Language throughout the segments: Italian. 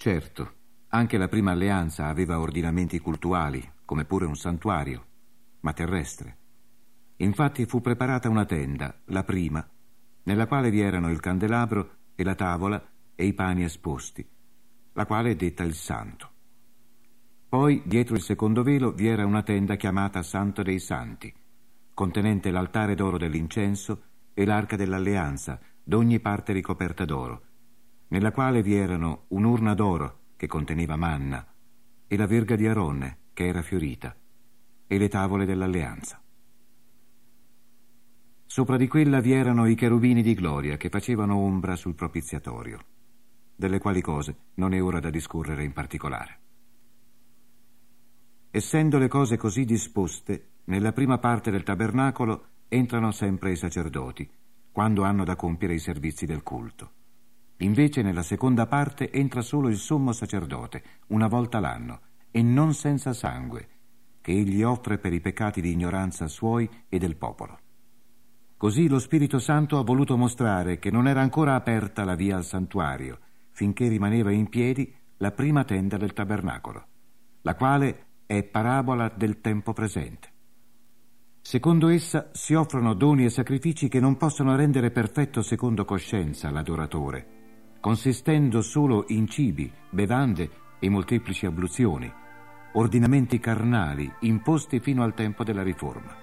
Certo, anche la prima alleanza aveva ordinamenti cultuali, come pure un santuario, ma terrestre. Infatti fu preparata una tenda, la prima, nella quale vi erano il candelabro e la tavola e i pani esposti, la quale è detta il Santo. Poi, dietro il secondo velo, vi era una tenda chiamata Santo dei Santi, contenente l'altare d'oro dell'incenso e l'arca dell'alleanza, d'ogni parte ricoperta d'oro, nella quale vi erano un'urna d'oro che conteneva manna, e la verga di Aronne, che era fiorita, e le tavole dell'alleanza. Sopra di quella vi erano i cherubini di gloria che facevano ombra sul propiziatorio, delle quali cose non è ora da discorrere in particolare. Essendo le cose così disposte, nella prima parte del tabernacolo entrano sempre i sacerdoti, quando hanno da compiere i servizi del culto. Invece nella seconda parte entra solo il sommo sacerdote, una volta l'anno, e non senza sangue, che egli offre per i peccati di ignoranza suoi e del popolo. Così lo Spirito Santo ha voluto mostrare che non era ancora aperta la via al santuario, finché rimaneva in piedi la prima tenda del tabernacolo, la quale è parabola del tempo presente. Secondo essa si offrono doni e sacrifici che non possono rendere perfetto secondo coscienza l'adoratore, consistendo solo in cibi, bevande e molteplici abluzioni, ordinamenti carnali imposti fino al tempo della Riforma.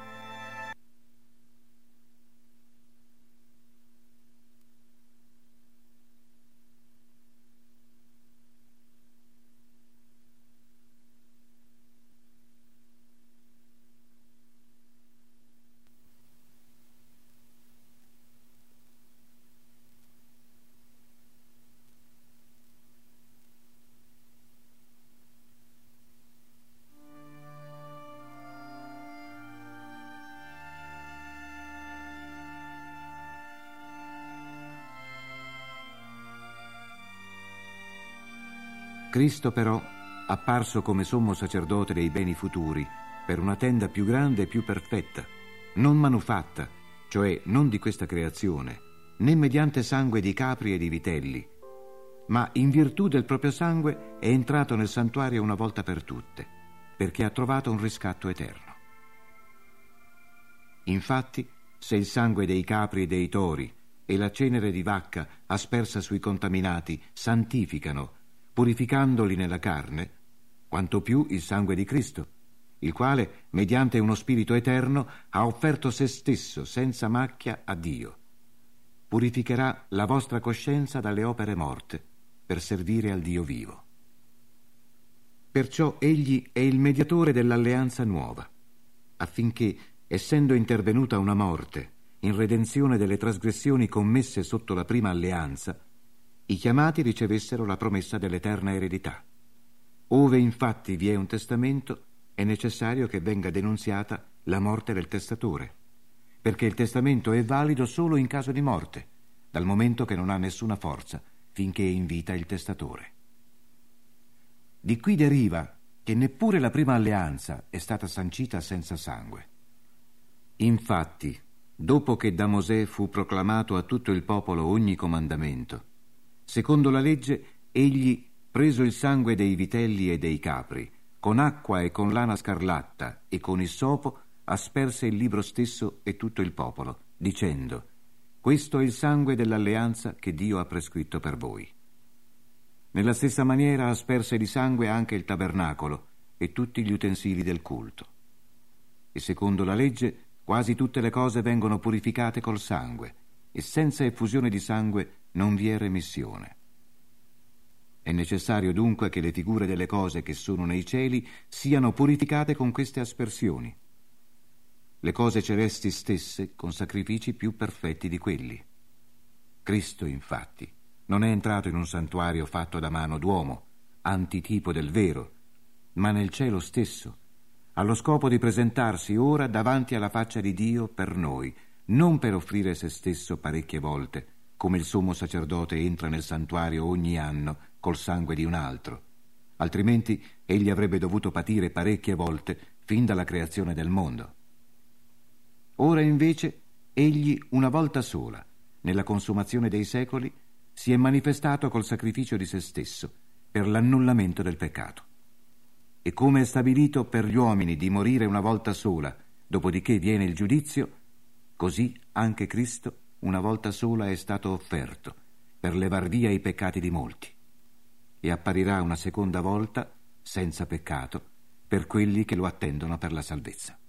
Cristo però, apparso come sommo sacerdote dei beni futuri, per una tenda più grande e più perfetta, non manufatta, cioè non di questa creazione, né mediante sangue di capri e di vitelli, ma in virtù del proprio sangue è entrato nel santuario una volta per tutte, perché ha trovato un riscatto eterno. Infatti, se il sangue dei capri e dei tori e la cenere di vacca aspersa sui contaminati santificano, purificandoli nella carne, quanto più il sangue di Cristo, il quale, mediante uno spirito eterno, ha offerto se stesso senza macchia a Dio, purificherà la vostra coscienza dalle opere morte, per servire al Dio vivo. Perciò egli è il mediatore dell'alleanza nuova, affinché, essendo intervenuta una morte, in redenzione delle trasgressioni commesse sotto la prima alleanza, i chiamati ricevessero la promessa dell'eterna eredità. Ove infatti vi è un testamento, è necessario che venga denunziata la morte del testatore, perché il testamento è valido solo in caso di morte, dal momento che non ha nessuna forza finché è in vita il testatore. Di qui deriva che neppure la prima alleanza è stata sancita senza sangue. Infatti, dopo che da Mosè fu proclamato a tutto il popolo ogni comandamento, secondo la legge, egli, preso il sangue dei vitelli e dei capri, con acqua e con lana scarlatta e con issopo, asperse il libro stesso e tutto il popolo, dicendo: questo è il sangue dell'alleanza che Dio ha prescritto per voi. Nella stessa maniera asperse di sangue anche il tabernacolo e tutti gli utensili del culto. E secondo la legge, quasi tutte le cose vengono purificate col sangue, e senza effusione di sangue non vi è remissione. È necessario dunque che le figure delle cose che sono nei cieli siano purificate con queste aspersioni, le cose celesti stesse con sacrifici più perfetti di quelli. Cristo, infatti, non è entrato in un santuario fatto da mano d'uomo, antitipo del vero, ma nel cielo stesso, allo scopo di presentarsi ora davanti alla faccia di Dio per noi, non per offrire se stesso parecchie volte, come il sommo sacerdote entra nel santuario ogni anno col sangue di un altro, altrimenti egli avrebbe dovuto patire parecchie volte fin dalla creazione del mondo. Ora invece egli una volta sola, nella consumazione dei secoli, si è manifestato col sacrificio di se stesso, per l'annullamento del peccato. E come è stabilito per gli uomini di morire una volta sola, dopodiché viene il giudizio, così anche Cristo una volta sola è stato offerto per levar via i peccati di molti, e apparirà una seconda volta senza peccato per quelli che lo attendono per la salvezza.